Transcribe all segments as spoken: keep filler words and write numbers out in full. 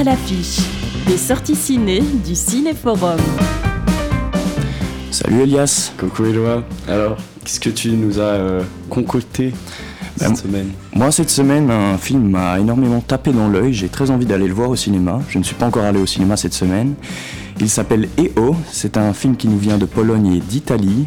À l'affiche, des sorties ciné du Cinéforum. Salut Elias. Coucou Éloi. Alors, qu'est-ce que tu nous as euh, concocté cette ben, semaine ? Moi, cette semaine, un film m'a énormément tapé dans l'œil. J'ai très envie d'aller le voir au cinéma. Je ne suis pas encore allé au cinéma cette semaine. Il s'appelle E O. C'est un film qui nous vient de Pologne et d'Italie.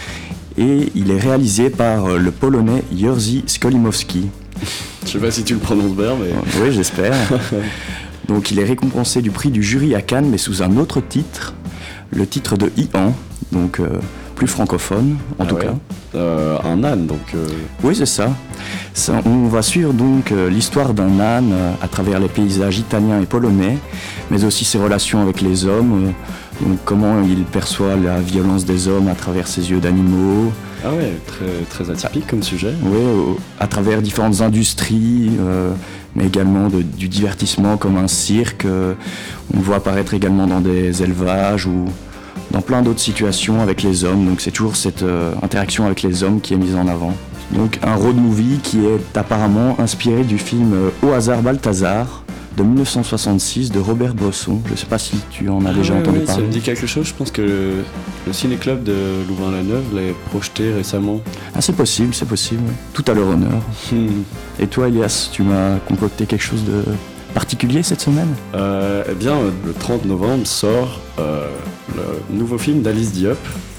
Et il est réalisé par le Polonais Jerzy Skolimowski. Je sais pas si tu le prononces bien, mais... Oui, j'espère. Donc, il est récompensé du prix du jury à Cannes, mais sous un autre titre. Le titre de Ian, donc euh, plus francophone, en ah tout ouais. cas. Euh, un âne, donc... Euh... Oui, c'est ça. ça. On va suivre donc euh, l'histoire d'un âne euh, à travers les paysages italiens et polonais, mais aussi ses relations avec les hommes, euh, donc comment il perçoit la violence des hommes à travers ses yeux d'animaux. Ah ouais, très, très atypique comme sujet. Oui, euh, à travers différentes industries, euh, mais également de, du divertissement comme un cirque. Euh, on le voit apparaître également dans des élevages ou dans plein d'autres situations avec les hommes. Donc c'est toujours cette euh, interaction avec les hommes qui est mise en avant. Donc un road movie qui est apparemment inspiré du film euh, Au hasard Balthazar de dix-neuf cent soixante-six de Robert Bresson. Je ne sais pas si tu en as ah déjà oui, entendu oui, parler. Ça me dit quelque chose. Je pense que le, le ciné-club de Louvain-la-Neuve l'a projeté récemment. Ah, c'est possible, c'est possible. Tout à leur honneur. Et toi, Elias, tu m'as concocté quelque chose de particulier cette semaine ? euh, Eh bien, le trente novembre sort euh, le nouveau film d'Alice Diop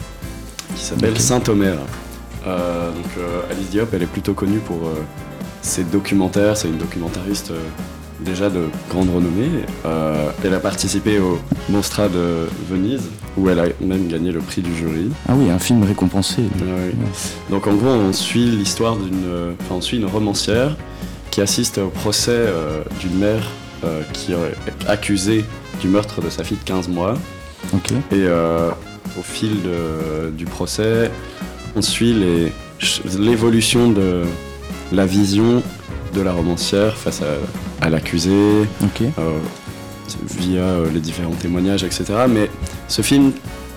qui s'appelle okay. Saint-Omer. Euh, donc, euh, Alice Diop, elle est plutôt connue pour euh, ses documentaires. C'est une documentariste euh, déjà de grande renommée. Euh, elle a participé au Mostra de Venise, où elle a même gagné le prix du jury. Ah oui, un film récompensé. Ah oui. Donc en gros, on suit l'histoire d'une, enfin, on suit une romancière qui assiste au procès euh, d'une mère euh, qui est accusée du meurtre de sa fille de quinze mois. Okay. Et euh, au fil de, du procès, on suit les, l'évolution de la vision de la romancière face à, à l'accusé, okay. euh, via euh, les différents témoignages, et cetera. Mais ce film,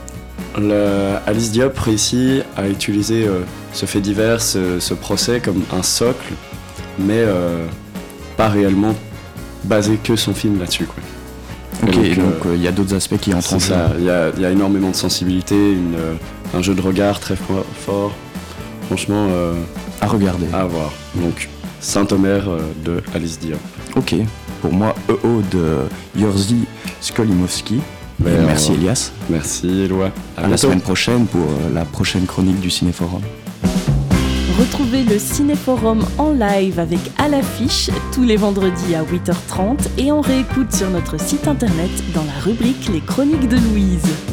le, Alice Diop réussit à utiliser euh, ce fait divers, ce, ce procès comme un socle, mais euh, pas réellement basé que son film là-dessus, quoi. Ok, donc il euh, y a d'autres aspects qui entrent en jeu. Il y, y a énormément de sensibilité, une, euh, un jeu de regard très fort. Franchement, euh, à regarder. À voir. Donc, Saint-Omer euh, de Alice Diop. Ok, pour moi, E O de Jerzy Skolimowski. Ben, merci Elias. Merci Éloi. À, à la semaine prochaine pour euh, la prochaine chronique du Cinéforum. Retrouvez le Cinéforum en live avec À l'affiche tous les vendredis à huit heures trente et on réécoute sur notre site internet dans la rubrique Les Chroniques de Louise.